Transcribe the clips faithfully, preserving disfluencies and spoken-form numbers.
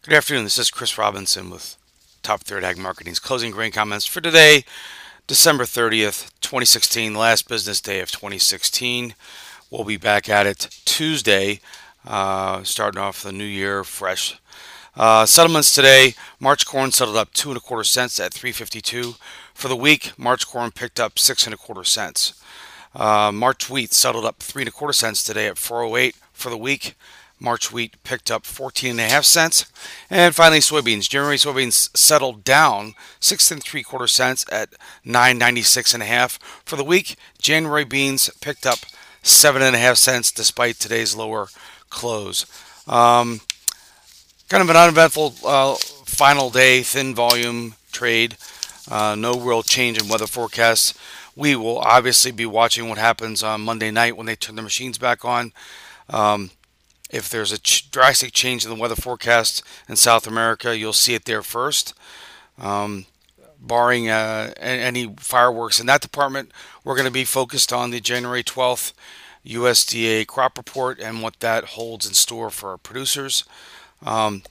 Good afternoon. This is Chris Robinson with Top Third Ag Marketing's closing grain comments for today, December thirtieth, twenty sixteen, last business day of twenty sixteen. We'll be back at it Tuesday, uh, starting off the new year fresh. Uh, settlements today: March corn settled up two and a quarter cents at three fifty-two. For the week, March corn picked up six and a quarter cents. Uh, March wheat settled up three and a quarter cents today at four oh eight. For the week, March wheat picked up fourteen and a half cents. And finally, soybeans. January soybeans settled down six and three quarter cents at nine ninety-six and a half. For the week, January beans picked up seven and a half cents despite today's lower close. Um, kind of an uneventful uh, final day, thin volume trade. Uh, no real change in weather forecasts. We will obviously be watching what happens on Monday night when they turn the machines back on. Um, if there's a ch- drastic change in the weather forecast in South America, you'll see it there first. Um, barring uh, any fireworks in that department, we're going to be focused on the January twelfth U S D A crop report and what that holds in store for our producers. Um,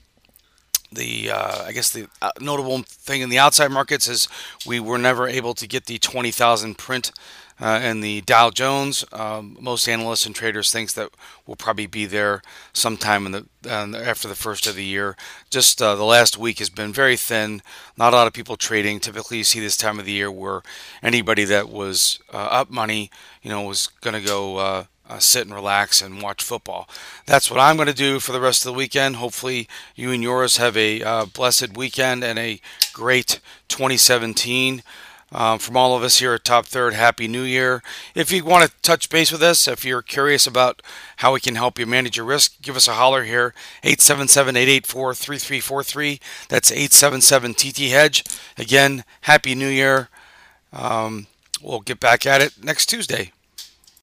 the uh, I guess the uh, notable thing in the outside markets is we were never able to get the twenty thousand print uh, in the Dow Jones. Um, most analysts and traders thinks that we'll probably be there sometime in the uh, after the first of the year. Just uh, the last week has been very thin. Not a lot of people trading. Typically, you see this time of the year where anybody that was uh, up money, you know, was going to go. Uh, uh, sit and relax and watch football. That's what I'm going to do for the rest of the weekend. Hopefully, you and yours have a uh, blessed weekend and a great twenty seventeen. Um, from all of us here at Top Third, Happy New Year. If you want to touch base with us, if you're curious about how we can help you manage your risk, give us a holler here, eight seven seven, eight eight four, three three four three. That's eight seven seven T T Hedge. Again, Happy New Year. Um, we'll get back at it next Tuesday.